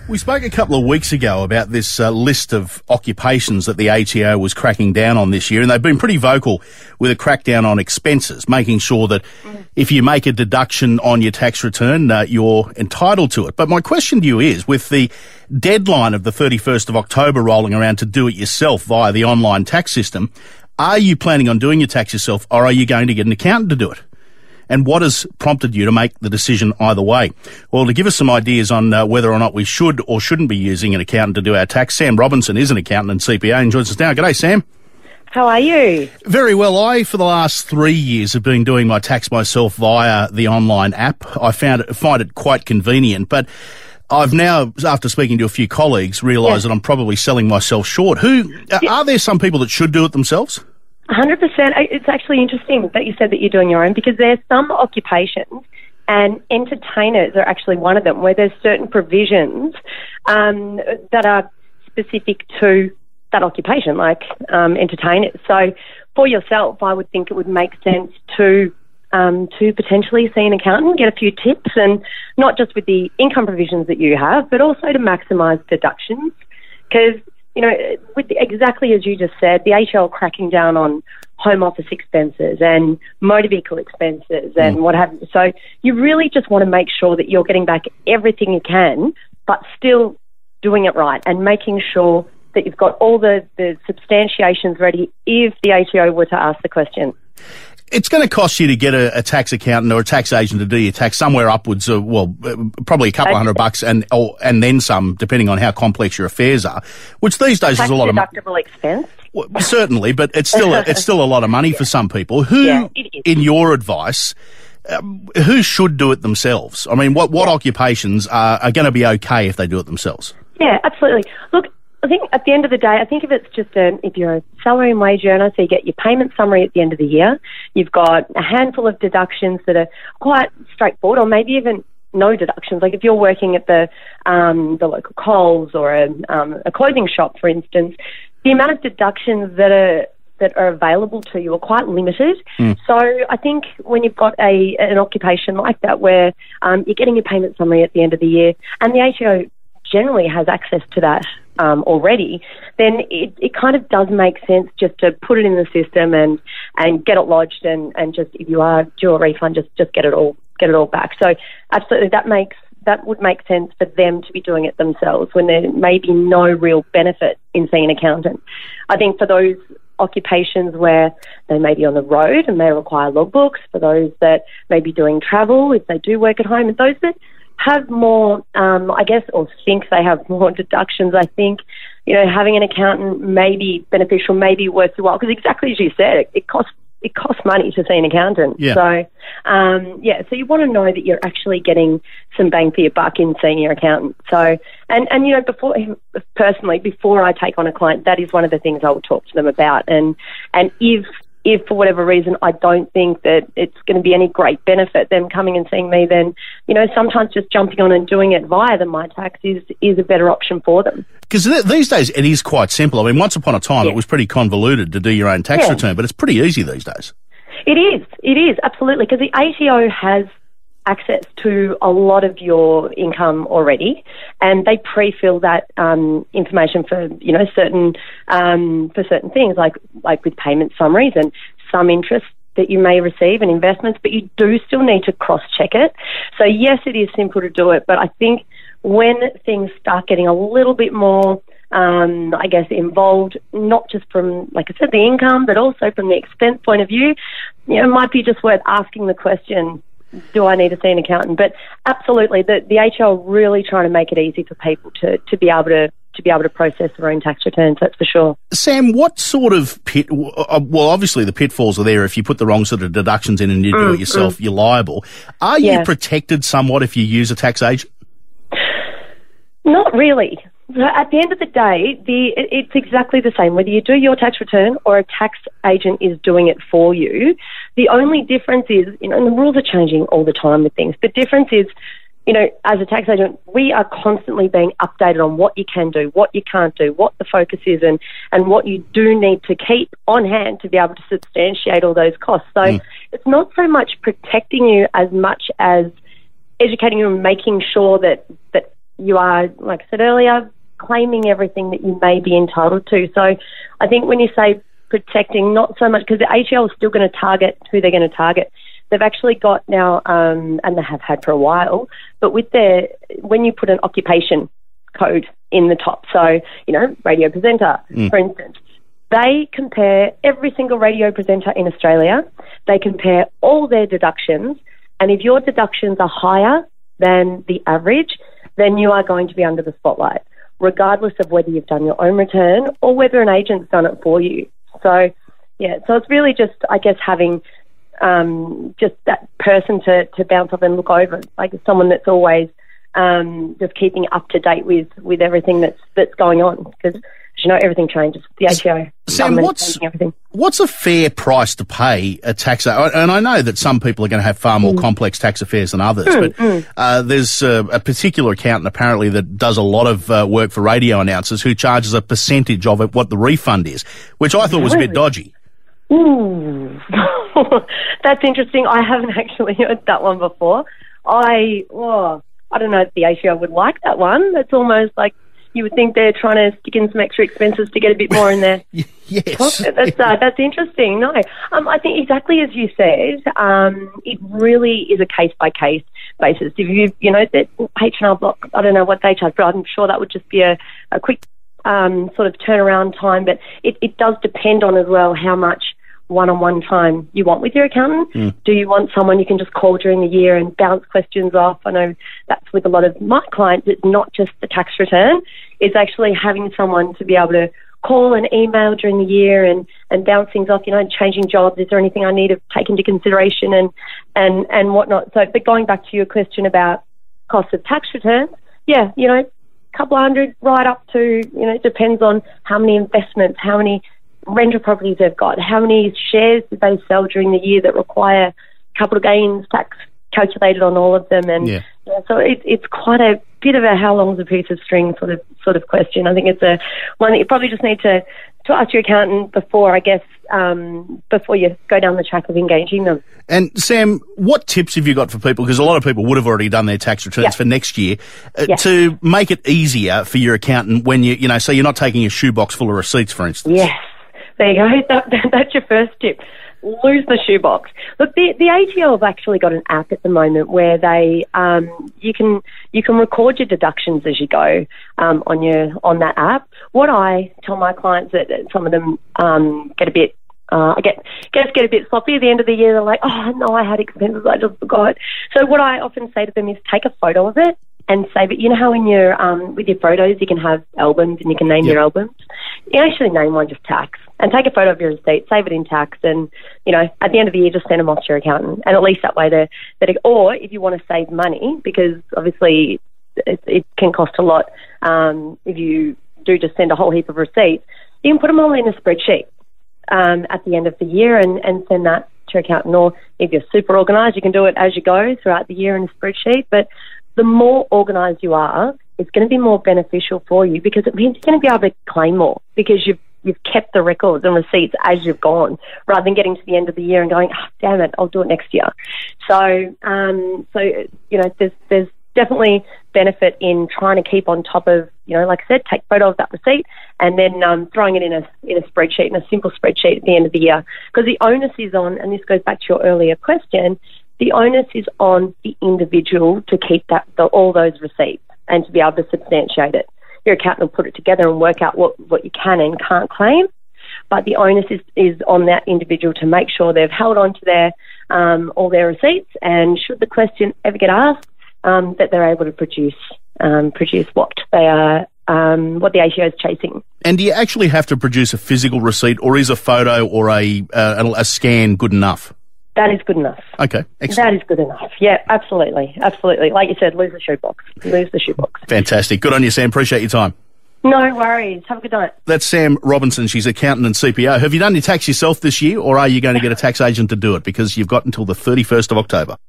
We spoke a couple of weeks ago about this list of occupations that the ATO was cracking down on this year, and they've been pretty vocal with a crackdown on expenses, making sure that if you make a deduction on your tax return, you're entitled to it. But my question to you is, with the deadline of the 31st of October rolling around to do it yourself via the online tax system, are you planning on doing your tax yourself, or are you going to get an accountant to do it? And what has prompted you to make the decision either way? Well, to give us some ideas on whether or not we should or shouldn't be using an accountant to do our tax, Sam Robinson is an accountant and CPA and joins us now. G'day, Sam. How are you? Very well. I, for the last 3 years, have been doing my tax myself via the online app. I find it quite convenient, but I've now, after speaking to a few colleagues, realised that I'm probably selling myself short. Are there some people that should do it themselves? 100%. It's actually interesting that you said that you're doing your own, because there's some occupations, and entertainers are actually one of them, where there's certain provisions that are specific to that occupation, like entertainers. So for yourself, I would think it would make sense to potentially see an accountant, get a few tips, and not just with the income provisions that you have, but also to maximise deductions, because exactly as you just said, the ATO cracking down on home office expenses and motor vehicle expenses and what have you. So you really just want to make sure that you're getting back everything you can, but still doing it right and making sure that you've got all the substantiations ready if the ATO were to ask the question. It's going to cost you to get a tax accountant or a tax agent to do your tax somewhere upwards of, probably a couple of $100 and then some, depending on how complex your affairs are, which these days is a lot of money. Tax-deductible expense? Well, certainly, but it's still a lot of money for some people. Who, in your advice, who should do it themselves? I mean, what occupations are going to be okay if they do it themselves? Yeah, absolutely. Look, I think at the end of the day, I think if it's just if you're a salary and wage earner, so you get your payment summary at the end of the year, you've got a handful of deductions that are quite straightforward, or maybe even no deductions. Like if you're working at the local Coles or a clothing shop, for instance, the amount of deductions that are available to you are quite limited. So I think when you've got an occupation like that, where you're getting your payment summary at the end of the year, and the ATO generally has access to that already, then it kind of does make sense just to put it in the system and get it lodged and just, if you are due a refund, just get it all back. So absolutely, that would make sense for them to be doing it themselves when there may be no real benefit in seeing an accountant. I think for those occupations where they may be on the road and they require logbooks, for those that may be doing travel, if they do work at home, and those that have more, or think they have more deductions, I think, having an accountant may be beneficial, may be worth your while, because exactly as you said, it costs money to see an accountant. Yeah. So, so you want to know that you're actually getting some bang for your buck in seeing your accountant. So, and before I take on a client, that is one of the things I will talk to them about. And if for whatever reason I don't think that it's going to be any great benefit them coming and seeing me, then, sometimes just jumping on and doing it via the MyTax is a better option for them. Because these days it is quite simple. I mean, once upon a time it was pretty convoluted to do your own tax return, but it's pretty easy these days. It is, absolutely, because the ATO has access to a lot of your income already, and they pre-fill that information for certain things like with payment summaries and some interest that you may receive and investments, but you do still need to cross-check it. So yes, it is simple to do it, but I think when things start getting a little bit more involved, not just from, like I said, the income, but also from the expense point of view, it might be just worth asking the question, do I need to see an accountant? But absolutely, the ATO are really trying to make it easy for people to be able to process their own tax returns, that's for sure. Sam, what sort of obviously the pitfalls are there. If you put the wrong sort of deductions in and you do it yourself, you're liable. Are you protected somewhat if you use a tax agent? Not really. At the end of the day, it's exactly the same. Whether you do your tax return or a tax agent is doing it for you, the only difference is, and the rules are changing all the time with things. The difference is, as a tax agent, we are constantly being updated on what you can do, what you can't do, what the focus is, and what you do need to keep on hand to be able to substantiate all those costs. So it's not so much protecting you as much as educating you and making sure that you are, like I said earlier, claiming everything that you may be entitled to. So I think when you say protecting, not so much, because the ATO is still going to target who they're going to target. They've actually got now, and they have had for a while, but when you put an occupation code in the top, so, radio presenter, for instance, they compare every single radio presenter in Australia. They compare all their deductions, and if your deductions are higher than the average, then you are going to be under the spotlight, regardless of whether you've done your own return or whether an agent's done it for you. So it's really just, I guess, having just that person to bounce off and look over, like someone that's always just keeping up to date with everything that's going on, because everything changes. The ATO, Sam, what's a fair price to pay a tax? And I know that some people are going to have far more complex tax affairs than others, but there's a particular accountant apparently that does a lot of work for radio announcers who charges a percentage of it, what the refund is, which I thought was a bit dodgy. Ooh, that's interesting. I haven't actually heard that one before. I don't know if the ATO would like that one. That's almost like you would think they're trying to stick in some extra expenses to get a bit more in there. Yes. That's interesting. No, I think exactly as you said, it really is a case-by-case basis. If that H&R Block, I don't know what they charge, but I'm sure that would just be a quick sort of turnaround time. But it does depend on as well how much one-on-one time you want with your accountant. Do you want someone you can just call during the year and bounce questions off? I know that's with a lot of my clients. It's not just the tax return. It's actually having someone to be able to call and email during the year and bounce things off, changing jobs. Is there anything I need to take into consideration and whatnot? So, but going back to your question about cost of tax returns, a couple of hundred right up to, it depends on how many investments, how many rental properties they've got, how many shares did they sell during the year that require capital gains tax calculated on all of them, and so it's quite a bit of a how long's a piece of string sort of question. I think it's a one that you probably just need to ask your accountant before, I guess, before you go down the track of engaging them. And Sam, what tips have you got for people? Because a lot of people would have already done their tax returns for next year to make it easier for your accountant when so you're not taking a shoebox full of receipts, for instance. Yes, there you go. That's your first tip. Lose the shoebox. Look, the ATO have actually got an app at the moment where they you can record your deductions as you go on that app. What I tell my clients that some of them get a bit get a bit sloppy at the end of the year. They're like, oh no, I had expenses, I just forgot. So what I often say to them is take a photo of it and save it. You know how in your with your photos you can have albums and you can name your albums? You actually name one just tax and take a photo of your receipt, save it in tax, and at the end of the year just send them off to your accountant. And at least that way or if you want to save money, because obviously it can cost a lot if you do just send a whole heap of receipts, you can put them all in a spreadsheet at the end of the year and send that to your accountant. Or if you're super organised, you can do it as you go throughout the year in a spreadsheet. But the more organised you are, it's going to be more beneficial for you, because it means you're going to be able to claim more because you've kept the records and receipts as you've gone, rather than getting to the end of the year and going, oh, damn it, I'll do it next year. So, there's definitely benefit in trying to keep on top of, like I said, take a photo of that receipt and then throwing it in a spreadsheet, in a simple spreadsheet at the end of the year. Because the onus is on, and this goes back to your earlier question, the onus is on the individual to keep all those receipts and to be able to substantiate it. Your accountant will put it together and work out what you can and can't claim, but the onus is on that individual to make sure they've held on to their all their receipts, and should the question ever get asked, that they're able to produce what they are, what the ATO is chasing. And do you actually have to produce a physical receipt, or is a photo or a scan good enough? That is good enough. Okay, excellent. That is good enough. Yeah, absolutely. Absolutely. Like you said, lose the shoebox. Lose the shoebox. Fantastic. Good on you, Sam. Appreciate your time. No worries. Have a good night. That's Sam Robinson. She's accountant and CPO. Have you done your tax yourself this year, or are you going to get a tax agent to do it? Because you've got until the 31st of October.